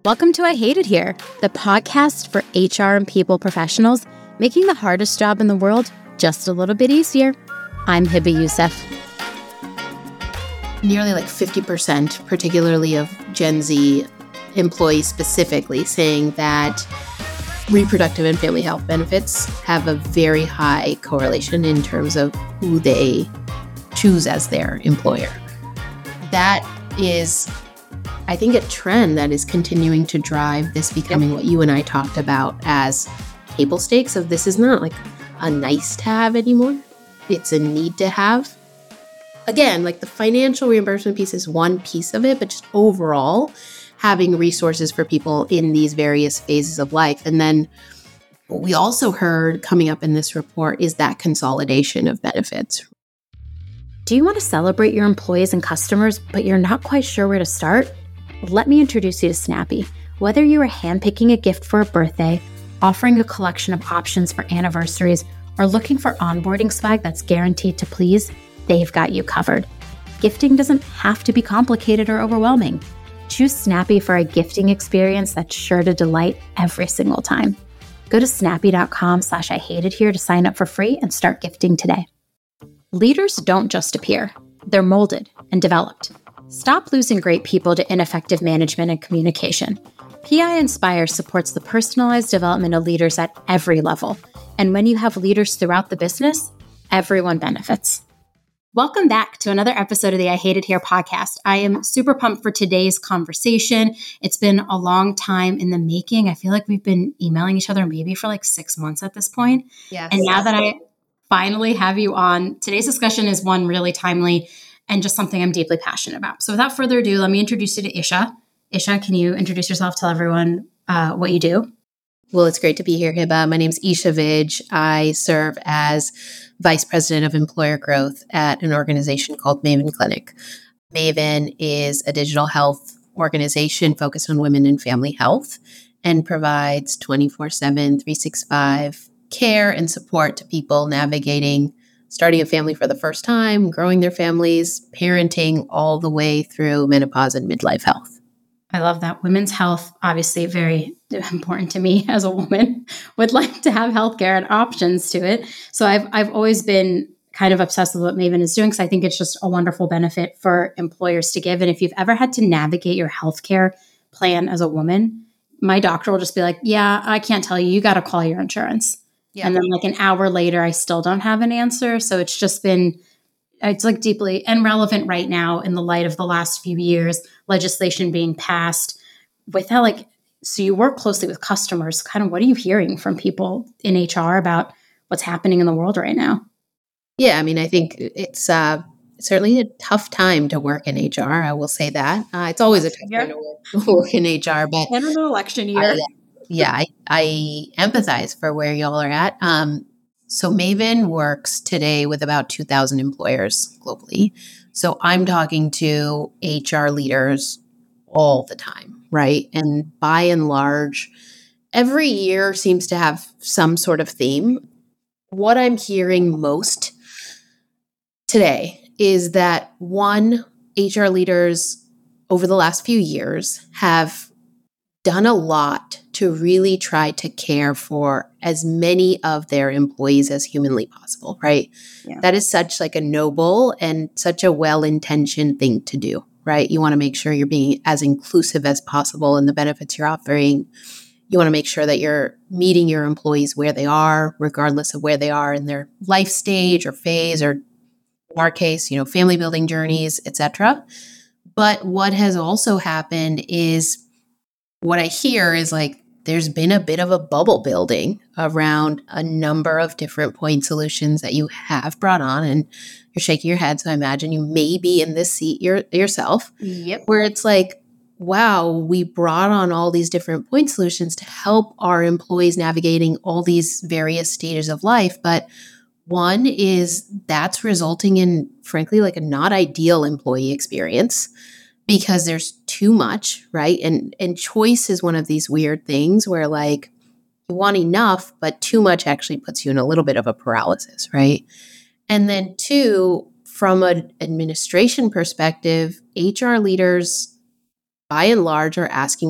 Welcome to I Hate It Here, the podcast for HR and people professionals, making the hardest job in the world just a little bit easier. I'm Hiba Youssef. Nearly 50%, particularly of Gen Z employees specifically, saying that reproductive and family health benefits have a very high correlation in terms of who they choose as their employer. That is, I think, a trend that is continuing to drive this becoming what you and I talked about as table stakes of this is not like a nice to have anymore. It's a need to have. Again, the financial reimbursement piece is one piece of it, but just overall having resources for people in these various phases of life. And then what we also heard coming up in this report is that consolidation of benefits. Do you want to celebrate your employees and customers, but you're not quite sure where to start? Let me introduce you to Snappy. Whether you are handpicking a gift for a birthday, offering a collection of options for anniversaries, or looking for onboarding swag that's guaranteed to please, they've got you covered. Gifting doesn't have to be complicated or overwhelming. Choose Snappy for a gifting experience that's sure to delight every single time. Go to snappy.com/IHateItHere to sign up for free and start gifting today. Leaders don't just appear. They're molded and developed. Stop losing great people to ineffective management and communication. PI Inspire supports the personalized development of leaders at every level. And when you have leaders throughout the business, everyone benefits. Welcome back to another episode of the I Hate It Here podcast. I am super pumped for today's conversation. It's been a long time in the making. I feel like we've been emailing each other maybe for 6 months at this point. Yes. And now that I finally have you on, today's discussion is one really timely and just something I'm deeply passionate about. So without further ado, let me introduce you to Isha. Isha, can you introduce yourself, tell everyone what you do? Well, it's great to be here, Hiba. My name's Isha Vij. I serve as Vice President of Employer Growth at an organization called Maven Clinic. Maven is a digital health organization focused on women and family health and provides 24/7, 365 care and support to people navigating starting a family for the first time, growing their families, parenting, all the way through menopause and midlife health. I love that. Women's health, obviously very important to me as a woman, would like to have healthcare and options to it. So I've always been kind of obsessed with what Maven is doing because I think it's just a wonderful benefit for employers to give. And if you've ever had to navigate your healthcare plan as a woman, my doctor will just be like, yeah, I can't tell you. You got to call your insurance. Yeah. And then an hour later, I still don't have an answer. So it's just been, it's deeply and relevant right now in the light of the last few years, legislation being passed with that, so you work closely with customers. Kind of what are you hearing from people in HR about what's happening in the world right now? Yeah, I think it's certainly a tough time to work in HR. I will say that. It's always a tough time to work in HR, but and an election year. I empathize for where y'all are at. So Maven works today with about 2,000 employers globally. So I'm talking to HR leaders all the time, right? And by and large, every year seems to have some sort of theme. What I'm hearing most today is that one, HR leaders over the last few years have done a lot to really try to care for as many of their employees as humanly possible, right? Yeah. That is such a noble and such a well-intentioned thing to do, right? You want to make sure you're being as inclusive as possible in the benefits you're offering. You want to make sure that you're meeting your employees where they are, regardless of where they are in their life stage or phase, or in our case, family building journeys, etc. But what has also happened is what I hear is there's been a bit of a bubble building around a number of different point solutions that you have brought on, and you're shaking your head. So I imagine you may be in this seat yourself, Yep. Where it's wow, we brought on all these different point solutions to help our employees navigating all these various stages of life. But one is that's resulting in, frankly, a not ideal employee experience, because there's too much, right? And choice is one of these weird things where you want enough, but too much actually puts you in a little bit of a paralysis, right? And then two, from an administration perspective, HR leaders by and large are asking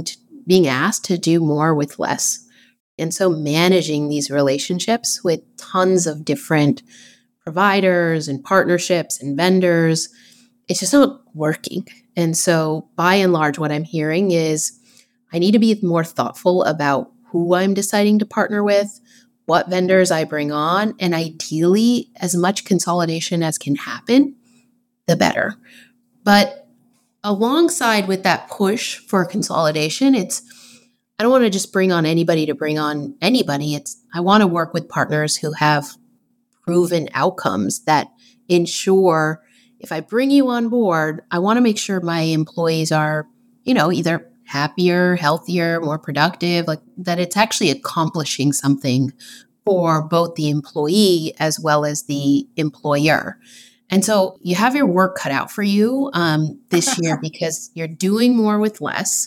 being asked to do more with less. And so managing these relationships with tons of different providers and partnerships and vendors, it's just not working. And so by and large, what I'm hearing is I need to be more thoughtful about who I'm deciding to partner with, what vendors I bring on, and ideally, as much consolidation as can happen, the better. But alongside with that push for consolidation, I don't want to just bring on anybody to bring on anybody. I want to work with partners who have proven outcomes that ensure if I bring you on board, I want to make sure my employees are, either happier, healthier, more productive, like that it's actually accomplishing something for both the employee as well as the employer. And so you have your work cut out for you this year because you're doing more with less,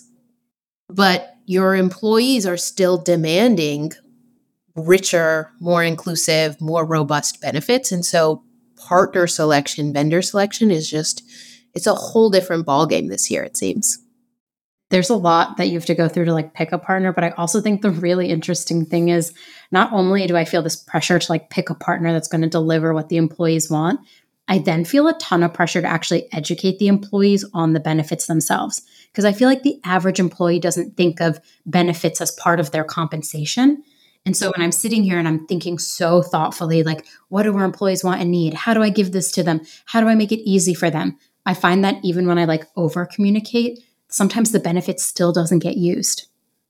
but your employees are still demanding richer, more inclusive, more robust benefits. And so partner selection, vendor selection it's a whole different ballgame this year, it seems. There's a lot that you have to go through to pick a partner, but I also think the really interesting thing is not only do I feel this pressure to pick a partner that's going to deliver what the employees want, I then feel a ton of pressure to actually educate the employees on the benefits themselves. Because I feel like the average employee doesn't think of benefits as part of their compensation. And so when I'm sitting here and I'm thinking so thoughtfully, what do our employees want and need? How do I give this to them? How do I make it easy for them? I find that even when I over communicate, sometimes the benefit still doesn't get used.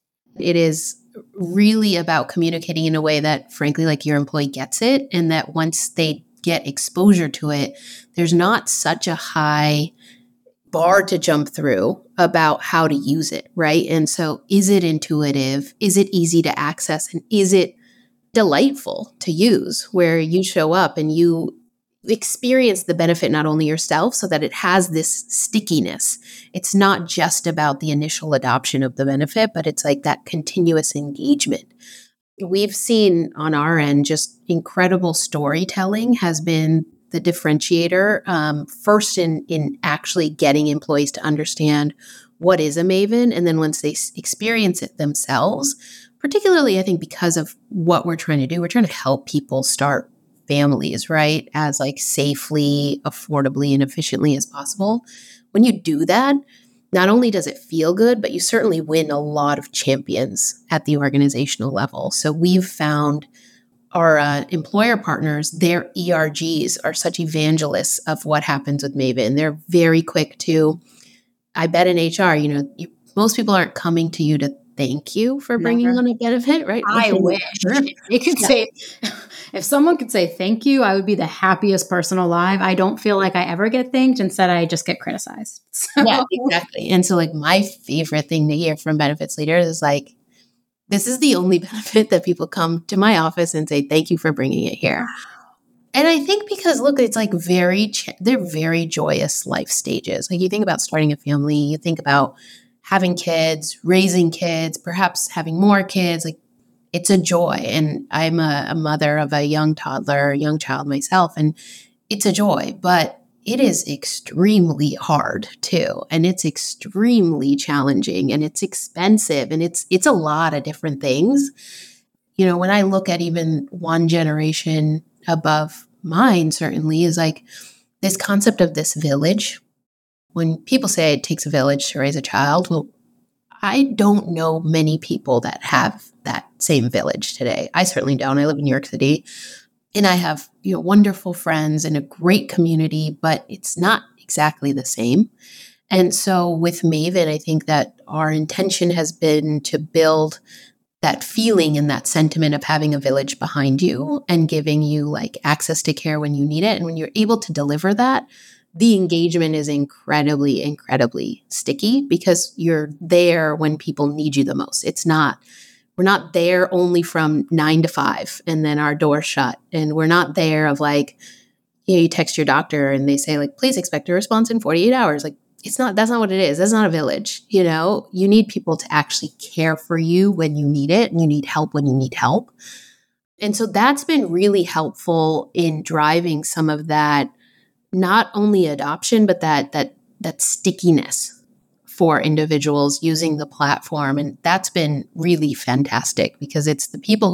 It is really about communicating in a way that, frankly, your employee gets it, and that once they get exposure to it, there's not such a high bar to jump through about how to use it, right? And so is it intuitive? Is it easy to access? And is it delightful to use, where you show up and you experience the benefit not only yourself, so that it has this stickiness. It's not just about the initial adoption of the benefit, but it's that continuous engagement. We've seen on our end just incredible storytelling has been the differentiator, first in actually getting employees to understand what is a Maven. And then once they experience it themselves, particularly I think because of what we're trying to do, we're trying to help people start families, right? As safely, affordably, and efficiently as possible. When you do that, not only does it feel good, but you certainly win a lot of champions at the organizational level. So we've found our employer partners, their ERGs are such evangelists of what happens with Maven. They're very quick to, I bet in HR, most people aren't coming to you to thank you for bringing on a benefit, right? I wish they could say, if someone could say thank you, I would be the happiest person alive. I don't feel like I ever get thanked. Instead, I just get criticized. So. Yeah, exactly. And so my favorite thing to hear from benefits leaders is this is the only benefit that people come to my office and say, thank you for bringing it here. And I think because, look, it's they're very joyous life stages. You think about starting a family, you think about having kids, raising kids, perhaps having more kids, it's a joy. And I'm a mother of a young child myself, and it's a joy, but it is extremely hard too. And it's extremely challenging, and it's expensive, and it's a lot of different things. When I look at even one generation above mine, certainly is this concept of this village. When people say it takes a village to raise a child, well, I don't know many people that have that same village today. I certainly don't. I live in New York City, and I have wonderful friends and a great community, but it's not exactly the same. And so with Maven, I think that our intention has been to build that feeling and that sentiment of having a village behind you and giving you access to care when you need it. And when you're able to deliver that, the engagement is incredibly, incredibly sticky because you're there when people need you the most. We're not there only from 9 to 5 and then our door shut. And we're not there of you text your doctor and they say please expect a response in 48 hours. That's not what it is. That's not a village. You need people to actually care for you when you need it, and you need help when you need help. And so that's been really helpful in driving some of that, not only adoption, but that stickiness for individuals using the platform. And that's been really fantastic because it's the people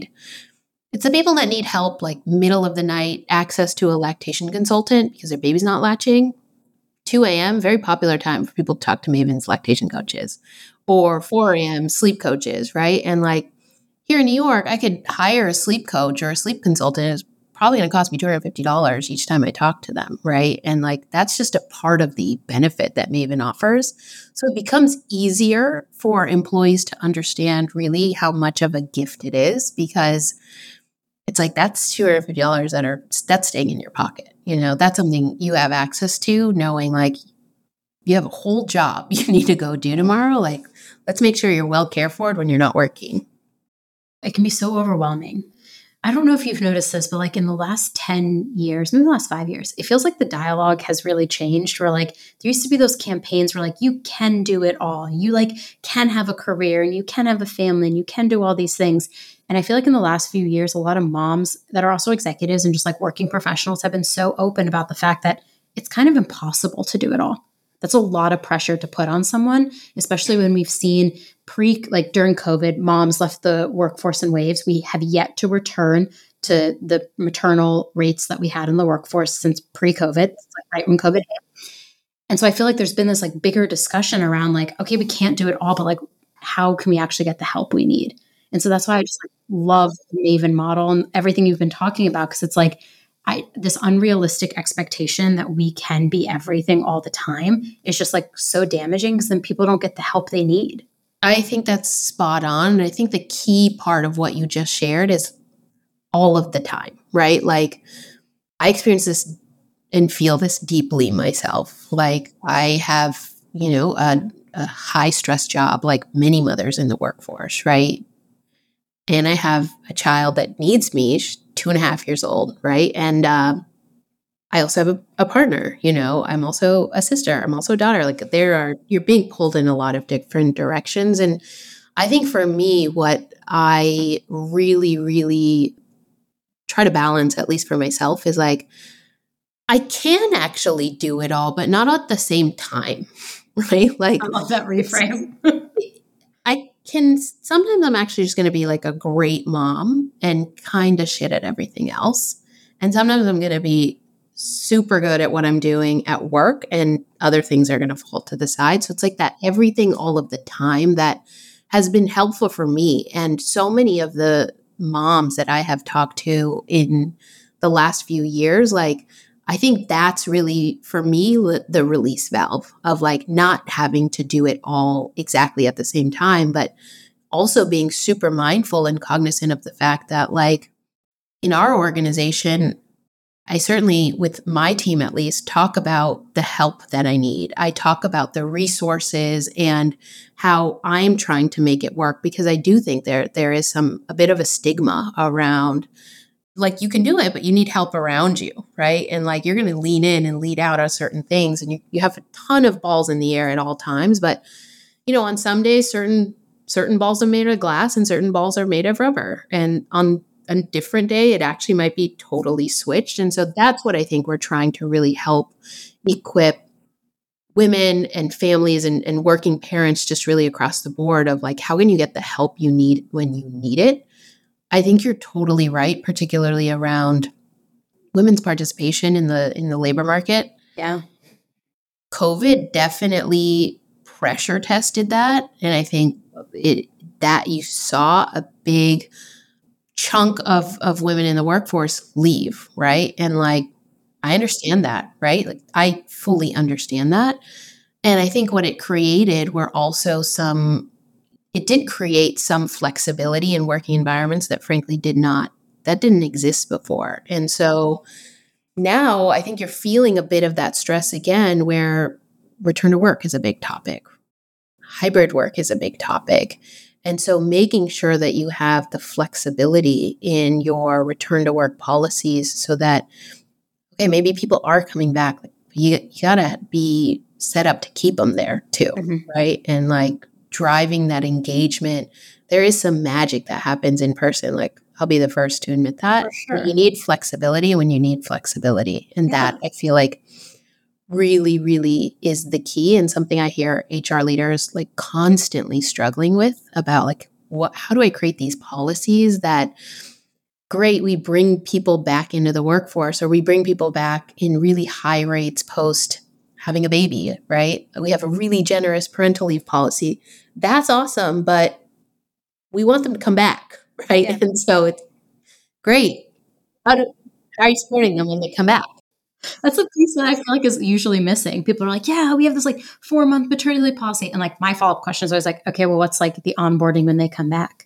that need help, like middle of the night, access to a lactation consultant because their baby's not latching. 2 a.m., very popular time for people to talk to Maven's lactation coaches, or 4 a.m. sleep coaches, right? And like here in New York, I could hire a sleep coach or a sleep consultant. It's probably going to cost me $250 each time I talk to them, right? And like that's just a part of the benefit that Maven offers. So it becomes easier for employees to understand really how much of a gift it is because it's like that's $250 that's staying in your pocket. That's something you have access to, knowing like you have a whole job you need to go do tomorrow. Like, let's make sure you're well cared for when you're not working. It can be so overwhelming. I don't know if you've noticed this, but like in the last 10 years, maybe the last 5 years, it feels like the dialogue has really changed where like there used to be those campaigns where like you can do it all. You like can have a career and you can have a family and you can do all these things. And I feel like in the last few years, a lot of moms that are also executives and just like working professionals have been so open about the fact that it's kind of impossible to do it all. That's a lot of pressure to put on someone, especially when we've seen during COVID, moms left the workforce in waves. We have yet to return to the maternal rates that we had in the workforce since pre-COVID, like right when COVID hit. And so I feel like there's been this like bigger discussion around like, okay, we can't do it all, but like, how can we actually get the help we need? And so that's why I just like love the Maven model and everything you've been talking about, because it's like this unrealistic expectation that we can be everything all the time is just like so damaging because then people don't get the help they need. I think that's spot on. And I think the key part of what you just shared is all of the time, right? Like I experience this and feel this deeply myself. Like I have, a high stress job like many mothers in the workforce, right? And I have a child that needs me. She's 2.5 years old, right? And I also have a partner, I'm also a sister. I'm also a daughter. Like you're being pulled in a lot of different directions. And I think for me, what I really, really try to balance, at least for myself, is like, I can actually do it all, but not at the same time, right? Like I love that reframe. Sometimes I'm actually just going to be like a great mom and kind of shit at everything else. And sometimes I'm going to be super good at what I'm doing at work and other things are going to fall to the side. So it's like that everything all of the time that has been helpful for me. And so many of the moms that I have talked to in the last few years, like, I think that's really, for me, the release valve of like not having to do it all exactly at the same time, but also being super mindful and cognizant of the fact that like in our organization, I certainly, with my team at least, talk about the help that I need. I talk about the resources and how I'm trying to make it work because I do think there is a bit of a stigma around like you can do it, but you need help around you, right? And like you're going to lean in and lead out on certain things and you have a ton of balls in the air at all times. But, on some days, certain balls are made of glass and certain balls are made of rubber. And on a different day, it actually might be totally switched. And so that's what I think we're trying to really help equip women and families and working parents just really across the board of like, how can you get the help you need when you need it? I think you're totally right, particularly around women's participation in the labor market. Yeah. COVID definitely pressure tested that. And I think that you saw a big chunk of women in the workforce leave, right? And like, I understand that, right? Like, I fully understand that. And I think what it created were also it did create some flexibility in working environments that frankly didn't exist before. And so now I think you're feeling a bit of that stress again, where return to work is a big topic. Hybrid work is a big topic. And so making sure that you have the flexibility in your return to work policies so that, okay, maybe people are coming back. You gotta be set up to keep them there too, right? And like, driving that engagement, there is some magic that happens in person. Like, I'll be the first to admit that. For sure. You need flexibility when you need flexibility. And that I feel like really, really is the key, and something I hear HR leaders like constantly struggling with about like, how do I create these policies that, great, we bring people back into the workforce, or we bring people back in really high rates post having a baby, right? We have a really generous parental leave policy. That's awesome, but we want them to come back, right? Yeah. And so it's great. How are you supporting them when they come back? That's a piece that I feel like is usually missing. People are like, yeah, we have this like 4-month maternity leave policy. And like my follow-up question is always like, okay, well, what's like the onboarding when they come back?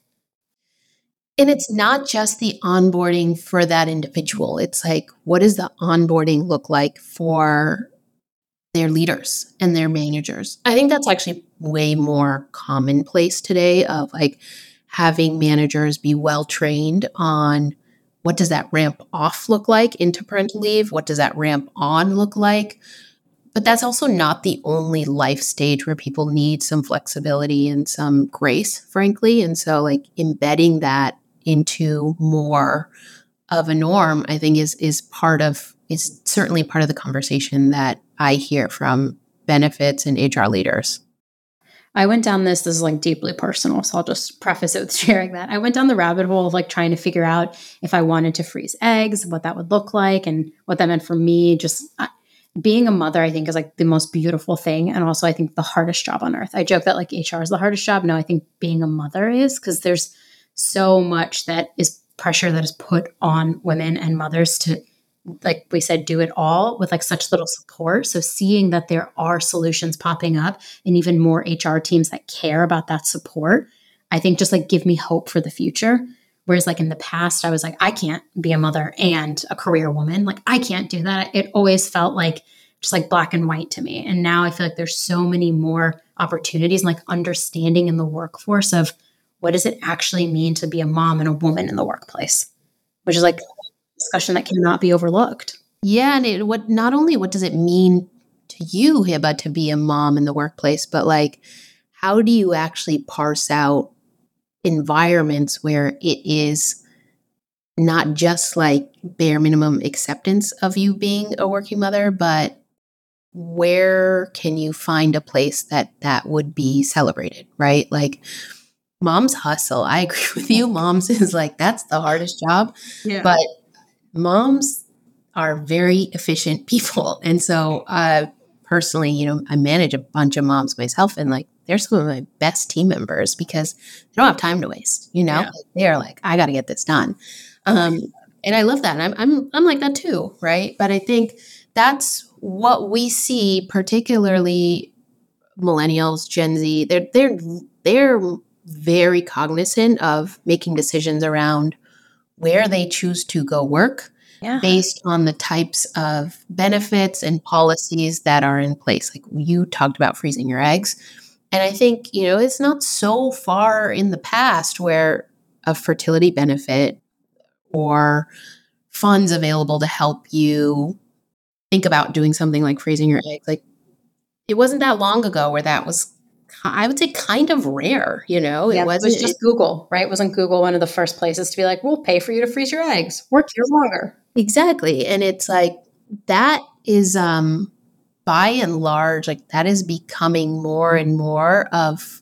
And it's not just the onboarding for that individual. It's like, what does the onboarding look like for their leaders and their managers? I think that's actually way more commonplace today, of like having managers be well trained on what does that ramp off look like into parental leave? What does that ramp on look like? But that's also not the only life stage where people need some flexibility and some grace, frankly. And so like embedding that into more of a norm, I think is certainly part of the conversation that I hear from benefits and HR leaders. I went down this is like deeply personal, so I'll just preface it with sharing that. I went down the rabbit hole of like trying to figure out if I wanted to freeze eggs, what that would look like, and what that meant for me. Just being a mother, I think, is like the most beautiful thing. And also, I think the hardest job on earth. I joke that like HR is the hardest job. No, I think being a mother is, because there's so much that is pressure that is put on women and mothers to, like we said, do it all with like such little support. So seeing that there are solutions popping up and even more HR teams that care about that support, I think just like give me hope for the future. Whereas like in the past, I was like, I can't be a mother and a career woman. Like I can't do that. It always felt like just like black and white to me. And now I feel like there's so many more opportunities and like understanding in the workforce of what does it actually mean to be a mom and a woman in the workplace, which is like discussion that cannot be overlooked. Yeah, and not only what does it mean to you, Hiba, to be a mom in the workplace, but like how do you actually parse out environments where it is not just like bare minimum acceptance of you being a working mother, but where can you find a place that would be celebrated, right? Like moms hustle. I agree with you. Moms is like, that's the hardest job. Yeah. But moms are very efficient people. And so personally, I manage a bunch of moms myself, and like they're some of my best team members because they don't have time to waste, Yeah. Like, they're like, I got to get this done. And I love that. And I'm like that too, right? But I think that's what we see, particularly millennials, Gen Z. They're very cognizant of making decisions around where they choose to go work based on the types of benefits and policies that are in place. Like you talked about freezing your eggs. And I think, it's not so far in the past where a fertility benefit or funds available to help you think about doing something like freezing your eggs. Like it wasn't that long ago where that was, I would say, kind of rare, It was just Google, right? Wasn't Google one of the first places to be like, we'll pay for you to freeze your eggs. Work here longer. Exactly. And it's like, that is, by and large, like that is becoming more and more of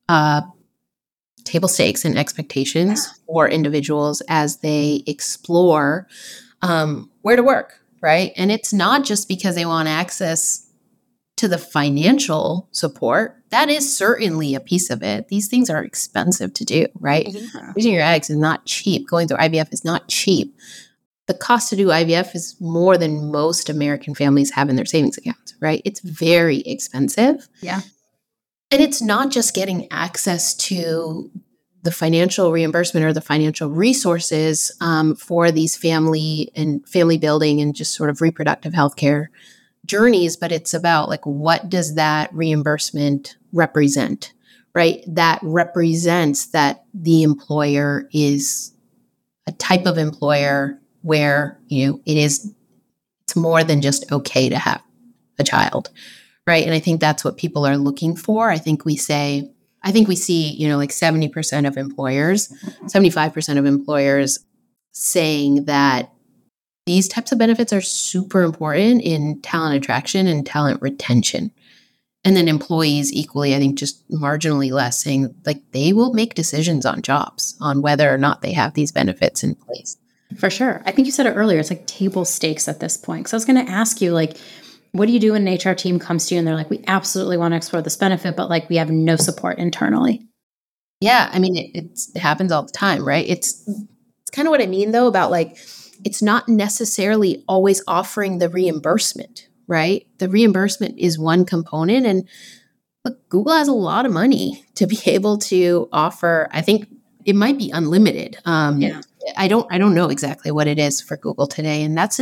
table stakes and expectations for individuals as they explore where to work, right? And it's not just because they want access to the financial support. That is certainly a piece of it. These things are expensive to do, right? Yeah. Freezing your eggs is not cheap. Going through IVF is not cheap. The cost to do IVF is more than most American families have in their savings accounts, right? It's very expensive. Yeah. And it's not just getting access to the financial reimbursement or the financial resources for these family building and just sort of reproductive healthcare journeys, but it's about like, what does that reimbursement represent, right? That represents that the employer is a type of employer where, it's more than just okay to have a child, right? And I think that's what people are looking for. I think we see, like 70% of employers, 75% of employers saying that These types of benefits are super important in talent attraction and talent retention. And then employees equally, I think, just marginally less, saying like they will make decisions on jobs on whether or not they have these benefits in place. For sure. I think you said it earlier. It's like table stakes at this point. So I was going to ask you, like, what do you do when an HR team comes to you and they're like, we absolutely want to explore this benefit, but like we have no support internally? Yeah. I mean, it happens all the time, right? It's kind of what I mean, though, about like, it's not necessarily always offering the reimbursement, right? The reimbursement is one component. And look, Google has a lot of money to be able to offer. I think it might be unlimited. Yeah. I don't know exactly what it is for Google today. And that's an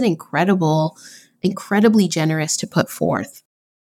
incredibly generous to put forth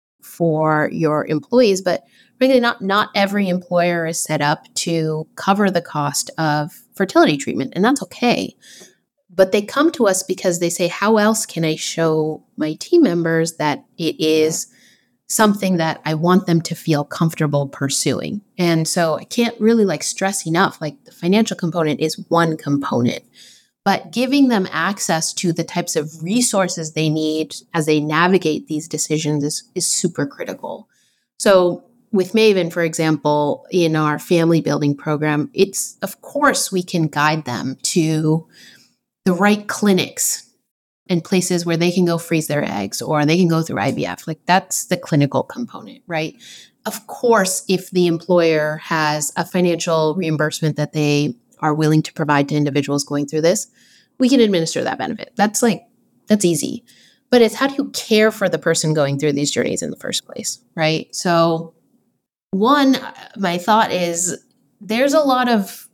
for your employees. But really not every employer is set up to cover the cost of fertility treatment. And that's okay. But they come to us because they say, how else can I show my team members that it is something that I want them to feel comfortable pursuing? And so I can't really like stress enough, like the financial component is one component, but giving them access to the types of resources they need as they navigate these decisions is super critical. So with Maven, for example, in our family building program, it's, of course, we can guide them to the right clinics and places where they can go freeze their eggs or they can go through IVF. Like that's the clinical component, right? Of course, if the employer has a financial reimbursement that they are willing to provide to individuals going through this, we can administer that benefit. That's easy. But it's how do you care for the person going through these journeys in the first place, right? So one, my thought is there's a lot of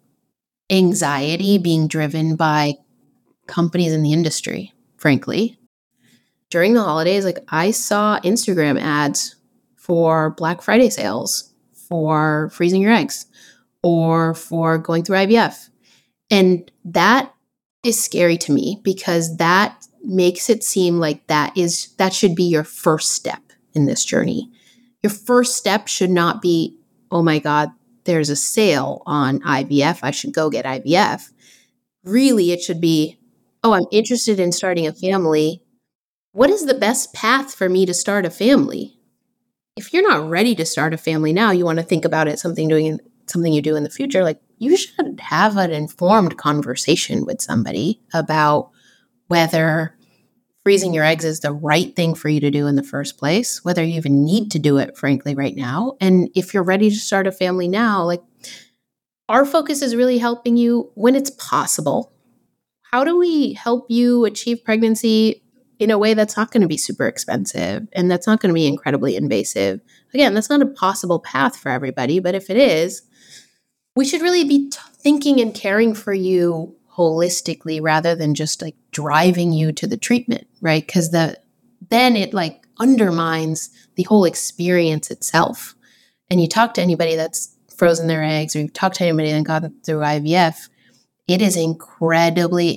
anxiety being driven by companies in the industry, frankly. During the holidays, like I saw Instagram ads for Black Friday sales, for freezing your eggs, or for going through IVF. And that is scary to me because that makes it seem like that should be your first step in this journey. Your first step should not be, oh my God, there's a sale on IVF, I should go get IVF. Really, it should be, oh, I'm interested in starting a family. What is the best path for me to start a family? If you're not ready to start a family now, you want to think about it, something you do in the future, like you should have an informed conversation with somebody about whether freezing your eggs is the right thing for you to do in the first place, whether you even need to do it, frankly, right now. And if you're ready to start a family now, like our focus is really helping you when it's possible. How do we help you achieve pregnancy in a way that's not going to be super expensive and that's not going to be incredibly invasive? Again, that's not a possible path for everybody, but if it is, we should really be thinking and caring for you holistically rather than just like driving you to the treatment, right? Because then it like undermines the whole experience itself. And you talk to anybody that's frozen their eggs or you talk to anybody that got through IVF, it is incredibly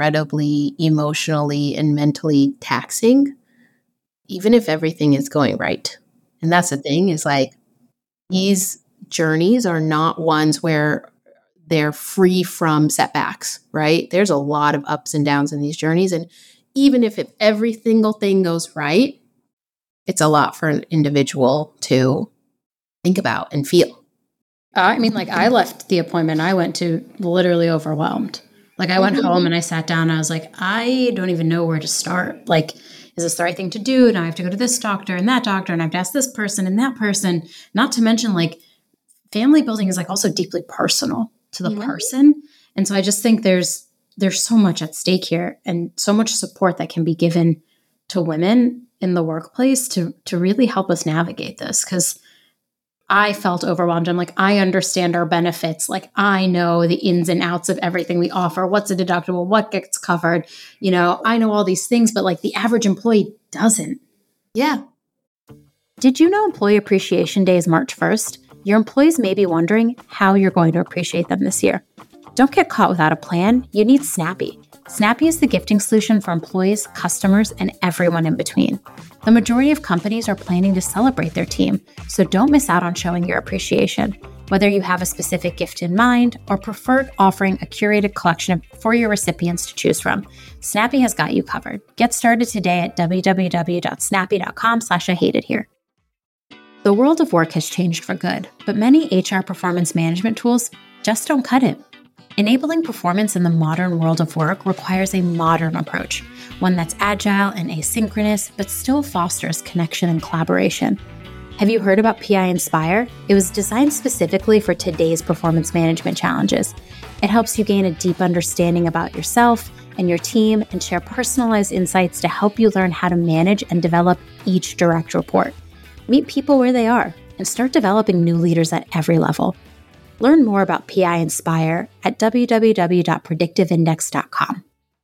emotionally and mentally taxing, even if everything is going right. And that's the thing is like these journeys are not ones where they're free from setbacks, right? There's a lot of ups and downs in these journeys. And even if every single thing goes right, it's a lot for an individual to think about and feel. I mean, like I left the appointment I went to literally overwhelmed. Like I went home and I sat down and I was like, I don't even know where to start. Like, is this the right thing to do? Now I have to go to this doctor and that doctor and I have to ask this person and that person, not to mention like family building is like also deeply personal to the person. And so I just think there's so much at stake here and so much support that can be given to women in the workplace to really help us navigate this. Because I felt overwhelmed. I'm like, I understand our benefits. Like I know the ins and outs of everything we offer. What's a deductible? What gets covered? You know, I know all these things, but like the average employee doesn't. Yeah. Did you know Employee Appreciation Day is March 1st? Your employees may be wondering how you're going to appreciate them this year. Don't get caught without a plan. You need Snappy. Snappy is the gifting solution for employees, customers, and everyone in between. The majority of companies are planning to celebrate their team, so don't miss out on showing your appreciation. Whether you have a specific gift in mind or prefer offering a curated collection for your recipients to choose from, Snappy has got you covered. Get started today at www.snappy.com/IHateItHere. The world of work has changed for good, but many HR performance management tools just don't cut it. Enabling performance in the modern world of work requires a modern approach, one that's agile and asynchronous, but still fosters connection and collaboration. Have you heard about PI Inspire? It was designed specifically for today's performance management challenges. It helps you gain a deep understanding about yourself and your team and share personalized insights to help you learn how to manage and develop each direct report. Meet people where they are and start developing new leaders at every level. Learn more about PI Inspire at www.predictiveindex.com.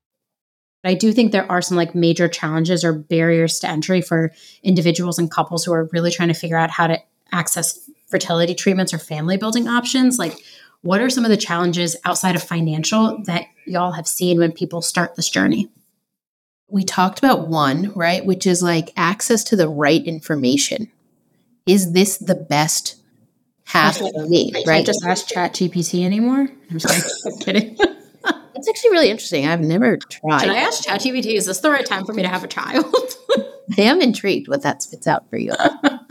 I do think there are some major challenges or barriers to entry for individuals and couples who are really trying to figure out how to access fertility treatments or family building options. What are some of the challenges outside of financial that y'all have seen when people start this journey? We talked about one, right, which is access to the right information. Is this the best path for me? I can't just ask ChatGPT anymore. I'm kidding. That's actually really interesting. I've never tried. Should I ask ChatGPT, is this the right time for me to have a child? I am intrigued what that spits out for you.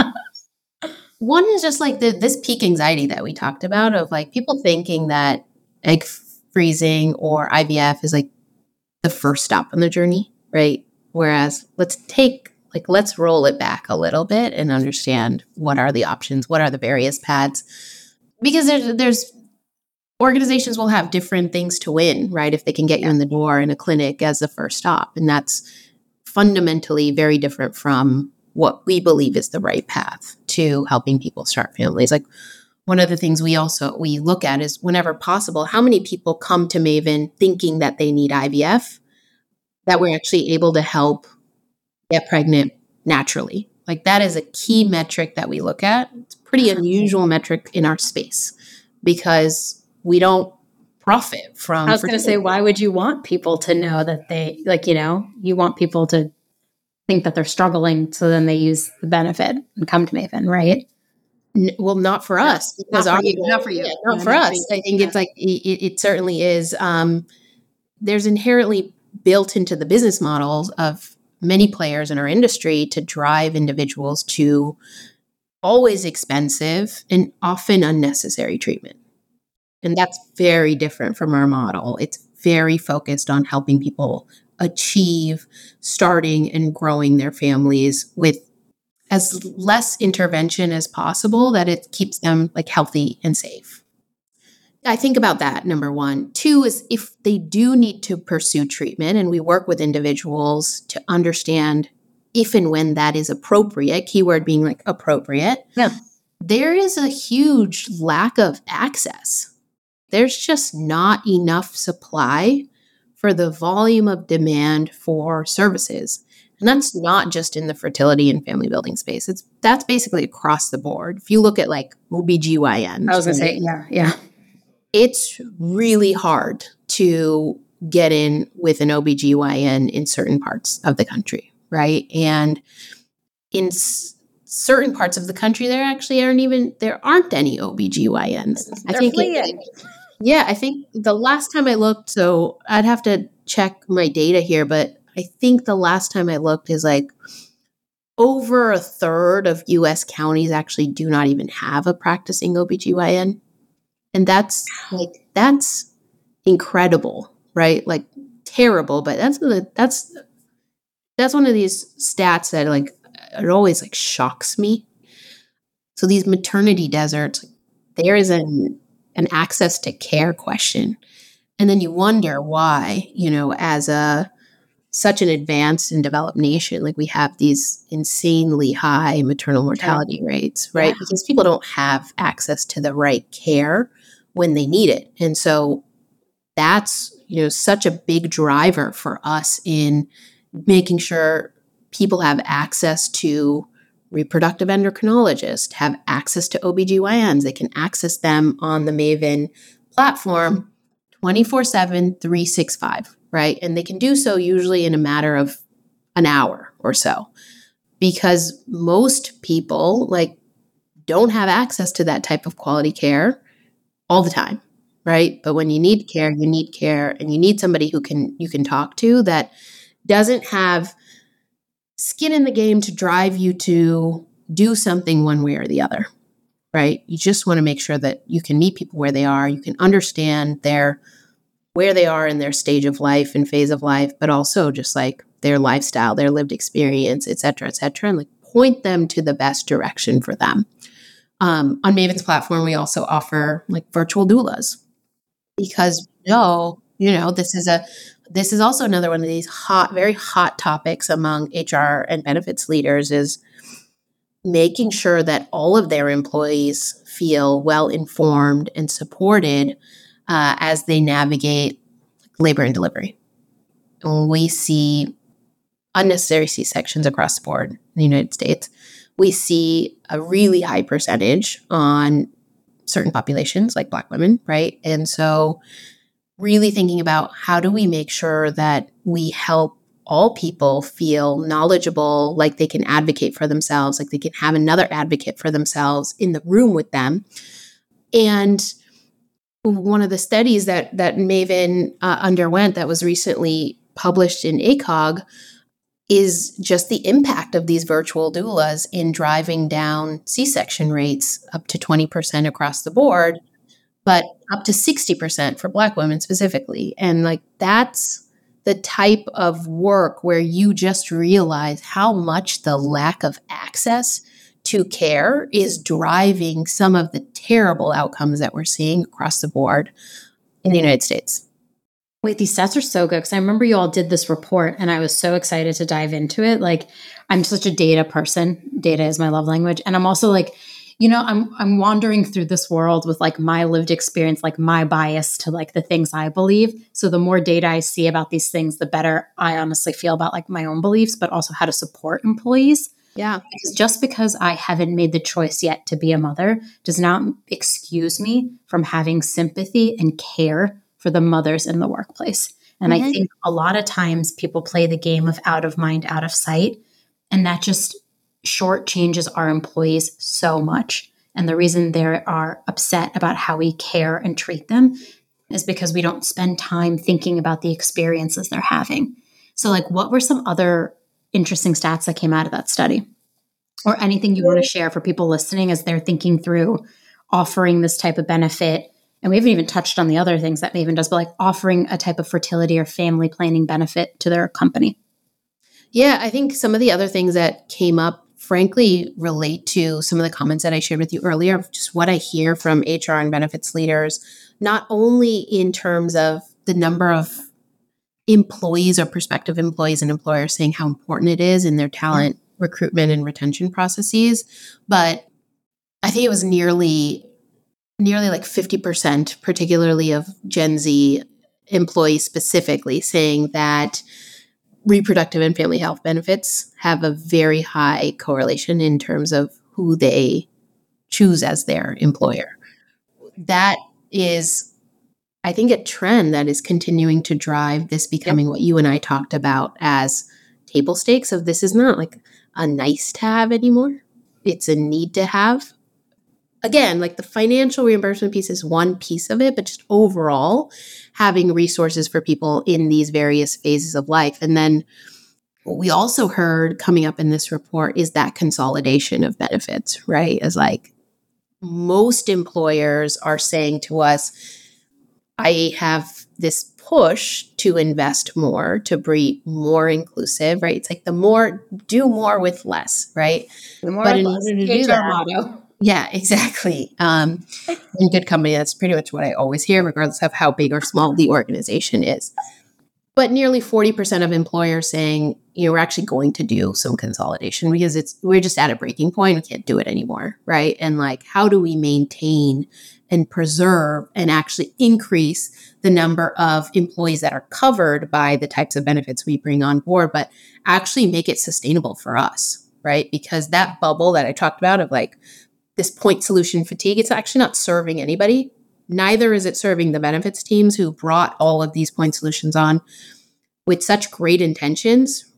One is just this peak anxiety that we talked about of people thinking that egg freezing or IVF is the first stop on the journey, right? Whereas let's roll it back a little bit and understand what are the options, what are the various paths, because there's organizations will have different things to win, right? If they can get you in the door in a clinic as the first stop. And that's fundamentally very different from what we believe is the right path to helping people start families. One of the things we look at is, whenever possible, how many people come to Maven thinking that they need IVF, that we're actually able to help get pregnant naturally. That is a key metric that we look at. It's a pretty unusual metric in our space because we don't profit from. I was going to say, why would you want people to know that they, you want people to think that they're struggling, so then they use the benefit and come to Maven, right? Well, not for us. Because not for you. Yeah, not for us. I think it's it certainly is. There's inherently built into the business models of many players in our industry to drive individuals to always expensive and often unnecessary treatment. And that's very different from our model. It's very focused on helping people achieve starting and growing their families with as less intervention as possible, that it keeps them healthy and safe. I think about that, number one. Two is, if they do need to pursue treatment, and we work with individuals to understand if and when that is appropriate, keyword being appropriate, there is a huge lack of access. There's just not enough supply for the volume of demand for services. And that's not just in the fertility and family building space. That's basically across the board. If you look at OBGYN. I was going to say, yeah. It's really hard to get in with an OBGYN in certain parts of the country, right? And in certain parts of the country, there aren't any OBGYNs. I think the last time I looked, so I'd have to check my data here, but I think the last time I looked is over a third of US counties actually do not even have a practicing OBGYN. And that's incredible, right? Terrible, but that's one of these stats that it always shocks me. So these maternity deserts, there is an access to care question. And then you wonder why, as such an advanced and developed nation, we have these insanely high maternal mortality rates, right? Yeah. Because people don't have access to the right care when they need it. And so that's, such a big driver for us in making sure people have access to reproductive endocrinologists, have access to OBGYNs. They can access them on the Maven platform 24/7, 365, right? And they can do so usually in a matter of an hour or so, because most people don't have access to that type of quality care all the time, right? But when you need care, and you need somebody who you can talk to that doesn't have skin in the game to drive you to do something one way or the other, right? You just want to make sure that you can meet people where they are, you can understand where they are in their stage of life and phase of life, but also just like their lifestyle, their lived experience, et cetera, and like point them to the best direction for them. On Maven's platform, we also offer like virtual doulas because this is also another one of these very hot topics among HR and benefits leaders is making sure that all of their employees feel well informed and supported as they navigate labor and delivery. We see unnecessary C-sections across the board in the United States. We see a really high percentage on certain populations like Black women, right? And so really thinking about how do we make sure that we help all people feel knowledgeable, like they can advocate for themselves, like they can have another advocate for themselves in the room with them. And one of the studies that Maven underwent that was recently published in ACOG is just the impact of these virtual doulas in driving down C-section rates up to 20% across the board, but up to 60% for Black women specifically. And like that's the type of work where you just realize how much the lack of access to care is driving some of the terrible outcomes that we're seeing across the board in the United States. Wait, these stats are so good because I remember you all did this report and I was so excited to dive into it. Like, I'm such a data person. Data is my love language. And I'm also like, I'm wandering through this world with like my lived experience, like my bias to like the things I believe. So the more data I see about these things, the better I honestly feel about like my own beliefs, but also how to support employees. Yeah. Because just because I haven't made the choice yet to be a mother does not excuse me from having sympathy and care for the mothers in the workplace. And I think a lot of times people play the game of out of mind, out of sight, and that just shortchanges our employees so much. And the reason they are upset about how we care and treat them is because we don't spend time thinking about the experiences they're having. So like, what were some other interesting stats that came out of that study? Or anything you want to share for people listening as they're thinking through offering this type of benefit? And we haven't even touched on the other things that Maven does, but like offering a type of fertility or family planning benefit to their company. Yeah, I think some of the other things that came up, frankly, relate to some of the comments that I shared with you earlier, of just what I hear from HR and benefits leaders, not only in terms of the number of employees or prospective employees and employers saying how important it is in their talent recruitment and retention processes, but I think it was nearly like 50%, particularly of Gen Z employees specifically, saying that reproductive and family health benefits have a very high correlation in terms of who they choose as their employer. That is, I think, a trend that is continuing to drive this becoming what you and I talked about as table stakes of this is not like a nice to have anymore. It's a need to have. Again, like the financial reimbursement piece is one piece of it, but just overall having resources for people in these various phases of life. And then what we also heard coming up in this report is that consolidation of benefits, right? As like most employers are saying to us, I have this push to invest more, to be more inclusive, right? It's like do more with less, right? The more but in order to do that, motto. Yeah, exactly. In good company, that's pretty much what I always hear, regardless of how big or small the organization is. But nearly 40% of employers saying, we're actually going to do some consolidation because we're just at a breaking point. We can't do it anymore, right? And like, how do we maintain and preserve and actually increase the number of employees that are covered by the types of benefits we bring on board, but actually make it sustainable for us, right? Because that bubble that I talked about of like, this point solution fatigue, it's actually not serving anybody. Neither is it serving the benefits teams who brought all of these point solutions on with such great intentions.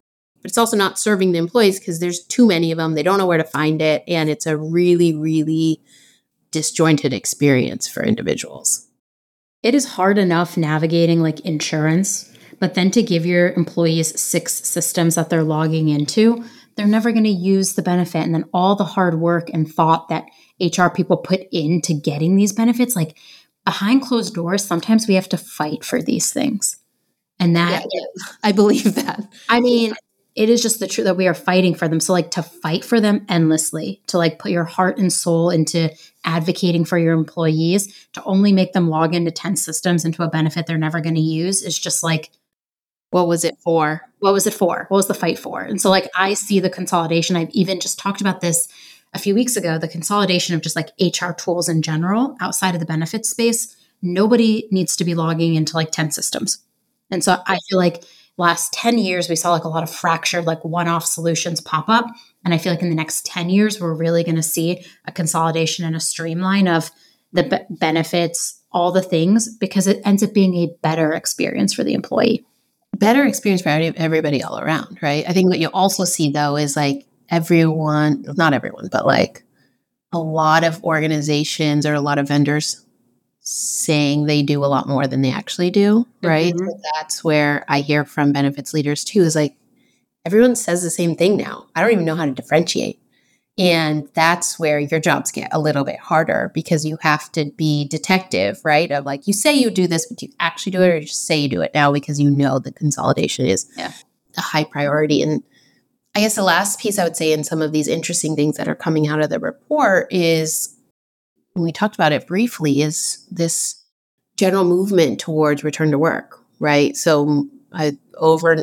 but it's also not serving the employees because there's too many of them. They don't know where to find it. And it's a really, really disjointed experience for individuals. It is hard enough navigating like insurance, but then to give your employees 6 systems that they're logging into, they're never going to use the benefit. And then all the hard work and thought that HR people put into getting these benefits, like behind closed doors, sometimes we have to fight for these things. And that, I believe that. I mean, it is just the truth that we are fighting for them. So like to fight for them endlessly, to like put your heart and soul into advocating for your employees, to only make them log into 10 systems into a benefit they're never going to use is just like, what was it for? What was it for? What was the fight for? And so like I see the consolidation. I've even just talked about this a few weeks ago, the consolidation of just like HR tools in general outside of the benefits space. Nobody needs to be logging into like 10 systems. And so I feel like last 10 years, we saw like a lot of fractured, like one-off solutions pop up. And I feel like in the next 10 years, we're really going to see a consolidation and a streamline of the benefits, all the things, because it ends up being a better experience for the employee. Better experience for everybody all around, right? I think what you also see though is like everyone, not everyone, but like a lot of organizations or a lot of vendors saying they do a lot more than they actually do, right? Mm-hmm. So that's where I hear from benefits leaders too, is like everyone says the same thing now. I don't even know how to differentiate. And that's where your jobs get a little bit harder because you have to be detective, right? Of like, you say you do this, but do you actually do it, or just say you do it now because you know the consolidation is a high priority. And I guess the last piece I would say in some of these interesting things that are coming out of the report is, we talked about it briefly, is this general movement towards return to work, right? So over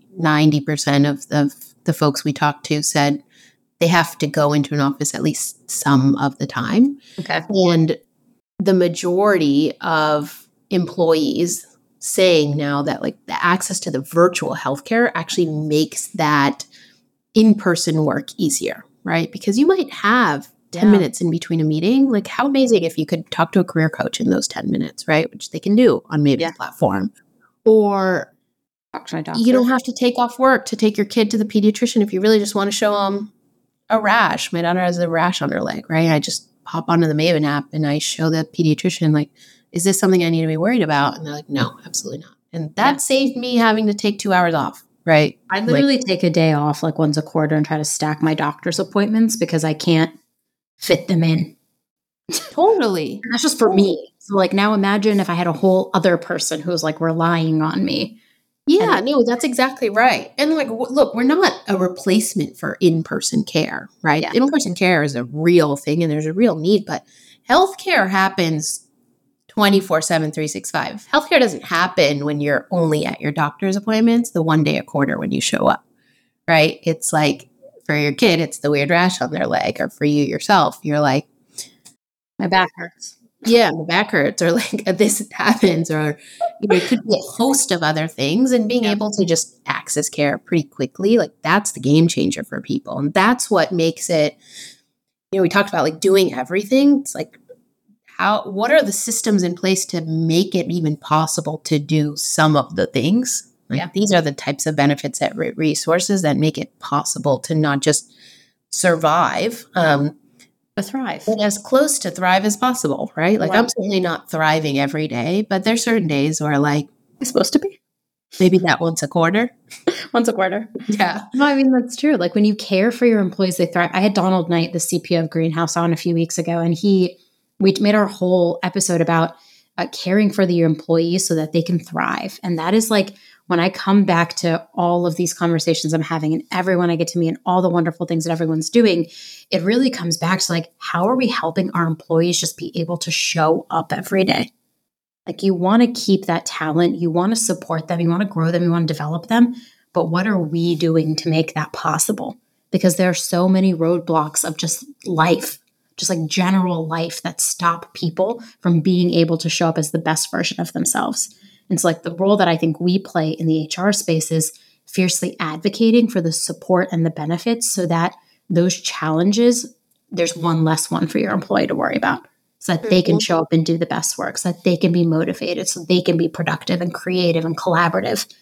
90% of the folks we talked to said they have to go into an office at least some of the time. Okay. And the majority of employees saying now that like the access to the virtual healthcare actually makes that in-person work easier, right? Because you might have 10 minutes in between a meeting. Like how amazing if you could talk to a career coach in those 10 minutes, right? Which they can do on maybe a platform. Or you don't have to take off work to take your kid to the pediatrician if you really just want to show them a rash. My daughter has a rash on her leg, right? I just hop onto the Maven app and I show the pediatrician, like, is this something I need to be worried about? And they're like, no, absolutely not. And that saved me having to take 2 hours off, right? I literally take a day off like once a quarter and try to stack my doctor's appointments because I can't fit them in. Totally. And that's just for me. So like now imagine if I had a whole other person who was like relying on me. Yeah, no, that's exactly right. And like, look, we're not a replacement for in-person care, right? Yeah. In-person care is a real thing and there's a real need, but healthcare happens 24/7, 365. Healthcare doesn't happen when you're only at your doctor's appointments, the 1 day a quarter when you show up, right? It's like for your kid, it's the weird rash on their leg, or for you yourself, you're like, my back hurts. Yeah, my back hurts, or like this happens, or it could be a host of other things. And being able to just access care pretty quickly, like that's the game changer for people. And that's what makes it, we talked about like doing everything. It's like, what are the systems in place to make it even possible to do some of the things? Like these are the types of benefits at resources that make it possible to not just survive, but thrive. But as close to thrive as possible, right? Like I'm certainly not thriving every day, but there's certain days where like it's supposed to be. Maybe that once a quarter. Once a quarter. Yeah. No, I mean, that's true. Like when you care for your employees, they thrive. I had Donald Knight, the CPO of Greenhouse, on a few weeks ago, and we made our whole episode about caring for your employees so that they can thrive. And that is like, when I come back to all of these conversations I'm having and everyone I get to meet and all the wonderful things that everyone's doing, it really comes back to like, how are we helping our employees just be able to show up every day? Like you want to keep that talent, you want to support them, you want to grow them, you want to develop them. But what are we doing to make that possible? Because there are so many roadblocks of just life, just like general life, that stop people from being able to show up as the best version of themselves. And so like the role that I think we play in the HR space is fiercely advocating for the support and the benefits so that those challenges, there's one less one for your employee to worry about, so that they can show up and do the best work, so that they can be motivated, so they can be productive and creative and collaborative.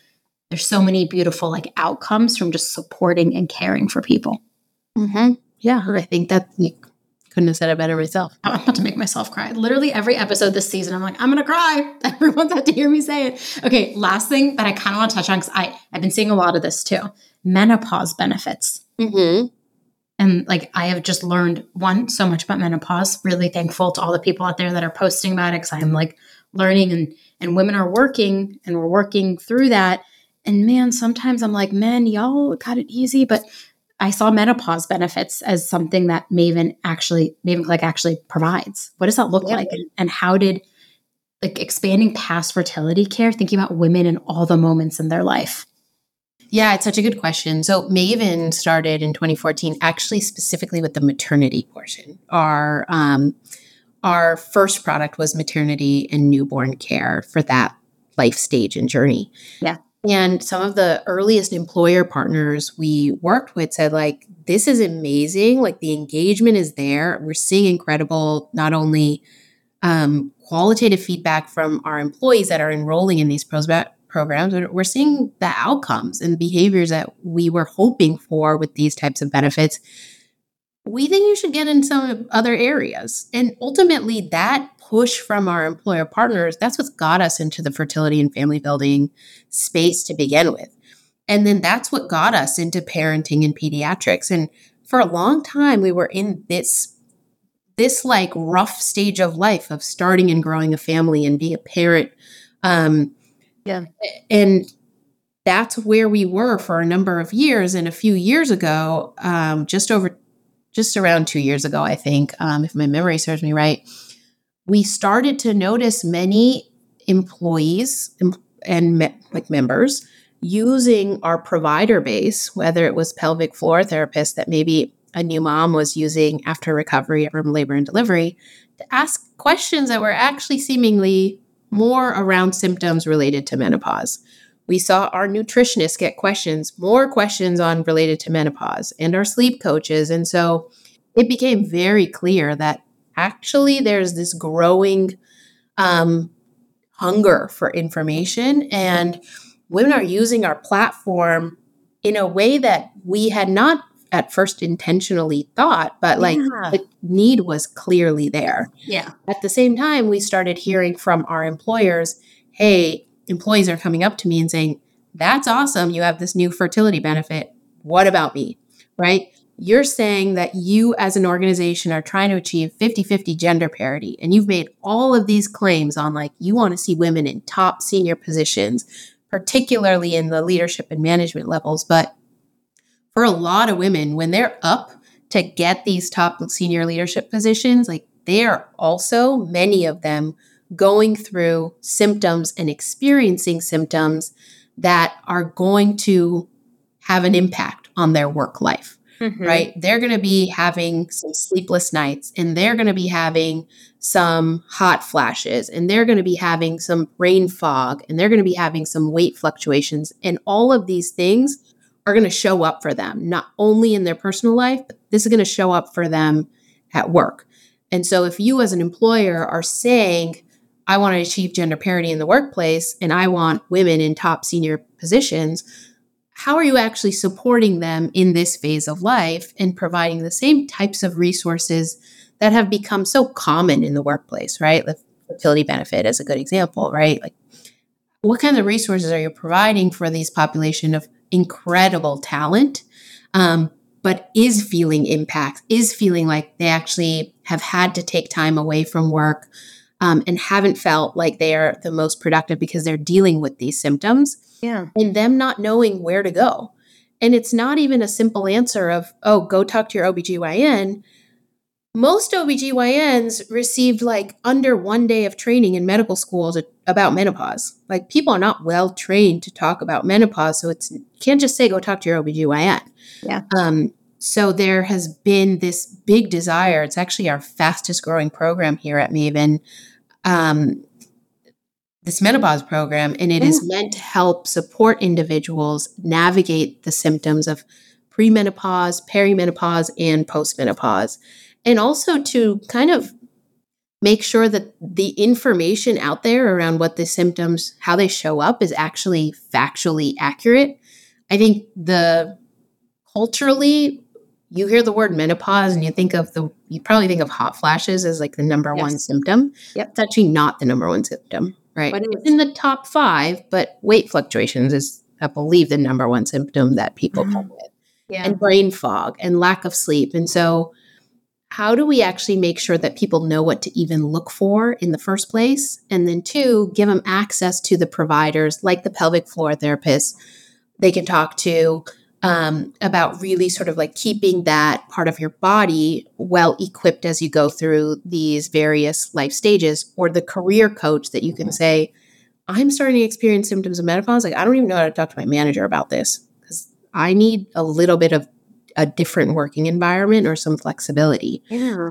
there's so many beautiful like outcomes from just supporting and caring for people. Mm-hmm. Yeah, I think that you couldn't have said it better myself. I'm about to make myself cry. Literally every episode this season, I'm like, I'm going to cry. Everyone's had to hear me say it. Okay, last thing that I kind of want to touch on, because I've been seeing a lot of this too. Menopause benefits. Mm-hmm. And like, I have just learned, so much about menopause. Really thankful to all the people out there that are posting about it, because I'm like learning, and women are working, and we're working through that. And man, sometimes I'm like, men, y'all got it easy, but I saw menopause benefits as something that Maven Click actually provides. What does that look like? And how did like expanding past fertility care, thinking about women in all the moments in their life? Yeah, it's such a good question. So Maven started in 2014, actually specifically with the maternity portion. Our first product was maternity and newborn care for that life stage and journey. Yeah. And some of the earliest employer partners we worked with said, like, this is amazing. Like, the engagement is there. We're seeing incredible, not only qualitative feedback from our employees that are enrolling in these programs, but we're seeing the outcomes and behaviors that we were hoping for with these types of benefits. We think you should get in some other areas. And ultimately, that push from our employer partners, that's what's got us into the fertility and family building space to begin with. And then that's what got us into parenting and pediatrics. And for a long time, we were in this like rough stage of life of starting and growing a family and being a parent. And that's where we were for a number of years. And a few years ago, just around 2 years ago, I think, if my memory serves me right, we started to notice many employees and members using our provider base, whether it was pelvic floor therapists that maybe a new mom was using after recovery from labor and delivery, to ask questions that were actually seemingly more around symptoms related to menopause. We saw our nutritionists get more questions on related to menopause, and our sleep coaches. And so it became very clear that actually there's this growing hunger for information, and women are using our platform in a way that we had not at first intentionally thought, but the need was clearly there. Yeah. At the same time, we started hearing from our employers, hey, employees are coming up to me and saying, that's awesome. You have this new fertility benefit. What about me? Right? You're saying that you as an organization are trying to achieve 50-50 gender parity. And you've made all of these claims on like, you want to see women in top senior positions, particularly in the leadership and management levels. But for a lot of women, when they're up to get these top senior leadership positions, like they are also, many of them, going through symptoms and experiencing symptoms that are going to have an impact on their work life, right? They're going to be having some sleepless nights, and they're going to be having some hot flashes, and they're going to be having some brain fog, and they're going to be having some weight fluctuations. And all of these things are going to show up for them, not only in their personal life, but this is going to show up for them at work. And so if you as an employer are saying, I want to achieve gender parity in the workplace, and I want women in top senior positions, how are you actually supporting them in this phase of life and providing the same types of resources that have become so common in the workplace, right? The fertility benefit is a good example, right? Like, what kind of resources are you providing for these population of incredible talent, but is feeling impact, is feeling like they actually have had to take time away from work, and haven't felt like they are the most productive because they're dealing with these symptoms, and them not knowing where to go. And it's not even a simple answer of, oh, go talk to your OBGYN. Most OBGYNs received like under 1 day of training in medical schools about menopause. Like, people are not well trained to talk about menopause. So you can't just say, go talk to your OBGYN. Yeah. So there has been this big desire. It's actually our fastest growing program here at Maven, this menopause program, and it is meant to help support individuals navigate the symptoms of premenopause, perimenopause, and postmenopause, and also to kind of make sure that the information out there around what the symptoms, how they show up, is actually factually accurate. I think culturally, you hear the word menopause and you probably think of hot flashes as like the number one symptom. Yep. It's actually not the number one symptom, right? But it's in the top 5, but weight fluctuations is, I believe, the number one symptom that people come with. Yeah. And brain fog and lack of sleep. And so how do we actually make sure that people know what to even look for in the first place? And then 2, give them access to the providers like the pelvic floor therapists they can talk to about really sort of like keeping that part of your body well equipped as you go through these various life stages, or the career coach that you can say, I'm starting to experience symptoms of menopause. Like, I don't even know how to talk to my manager about this because I need a little bit of a different working environment or some flexibility. Yeah.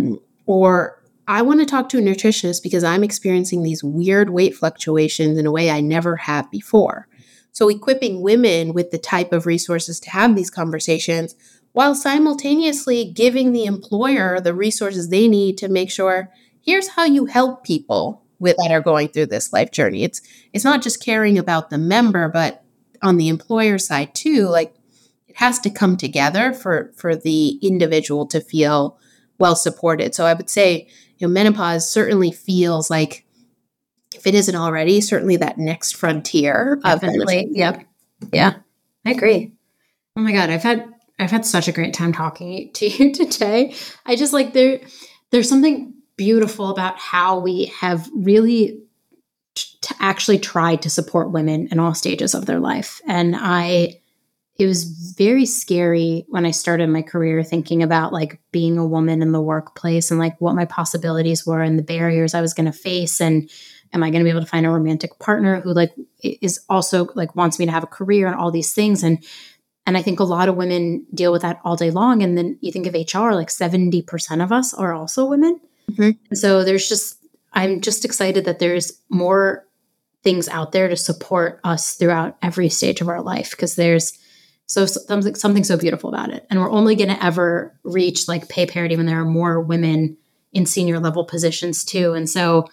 Or I want to talk to a nutritionist because I'm experiencing these weird weight fluctuations in a way I never have before. So equipping women with the type of resources to have these conversations while simultaneously giving the employer the resources they need to make sure, here's how you help people that are going through this life journey. It's not just caring about the member, but on the employer side too, like it has to come together for the individual to feel well supported. So I would say, menopause certainly feels like, if it isn't already, certainly that next frontier of benefit. Yep. Yeah, I agree. Oh my God, I've had such a great time talking to you today. I just like there's something beautiful about how we have really actually tried to support women in all stages of their life. And it was very scary when I started my career thinking about like being a woman in the workplace and like what my possibilities were and the barriers I was going to face. And am I going to be able to find a romantic partner who like is also like wants me to have a career and all these things? And I think a lot of women deal with that all day long. And then you think of HR, like 70% of us are also women. Mm-hmm. And so I'm just excited that there's more things out there to support us throughout every stage of our life, because there's something so beautiful about it. And we're only going to ever reach like pay parity when there are more women in senior level positions too. And so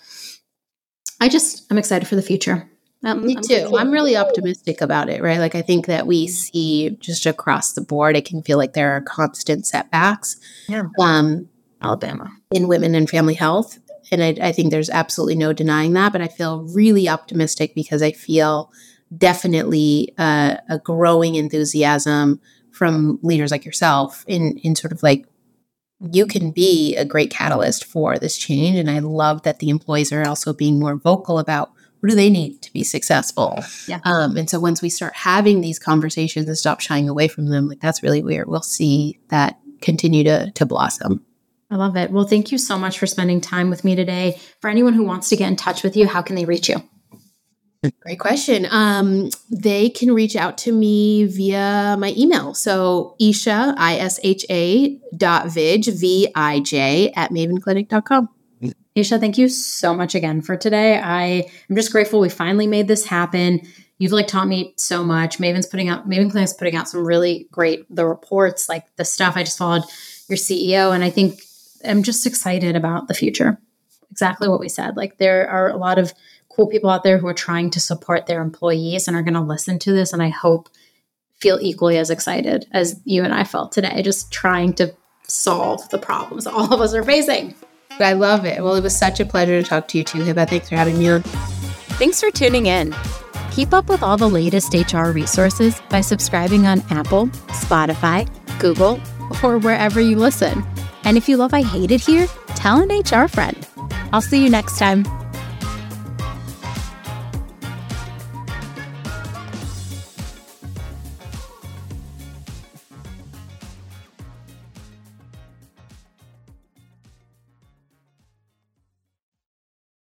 I'm excited for the future. Me too. I'm really optimistic about it, right? Like, I think that we see just across the board, it can feel like there are constant setbacks. Yeah. Alabama. In women and family health. And I think there's absolutely no denying that, but I feel really optimistic because I feel definitely a growing enthusiasm from leaders like yourself in sort of like, you can be a great catalyst for this change. And I love that the employees are also being more vocal about what do they need to be successful. Yeah. And so once we start having these conversations and stop shying away from them, like that's really where we'll see that continue to blossom. I love it. Well, thank you so much for spending time with me today. For anyone who wants to get in touch with you, how can they reach you? Great question. They can reach out to me via my email. So Isha, isha.vij, V-I-J, @mavenclinic.com. Isha, thank you so much again for today. I am just grateful we finally made this happen. You've like taught me so much. Maven Clinic's putting out some really great, the reports, like the stuff. I just followed your CEO, and I think I'm just excited about the future. Exactly what we said. Like, there are a lot of cool people out there who are trying to support their employees and are going to listen to this. And I hope feel equally as excited as you and I felt today, just trying to solve the problems all of us are facing. I love it. Well, it was such a pleasure to talk to you too, Hiba. Thanks for having me on. Thanks for tuning in. Keep up with all the latest HR resources by subscribing on Apple, Spotify, Google, or wherever you listen. And if you love I Hate It Here, tell an HR friend. I'll see you next time.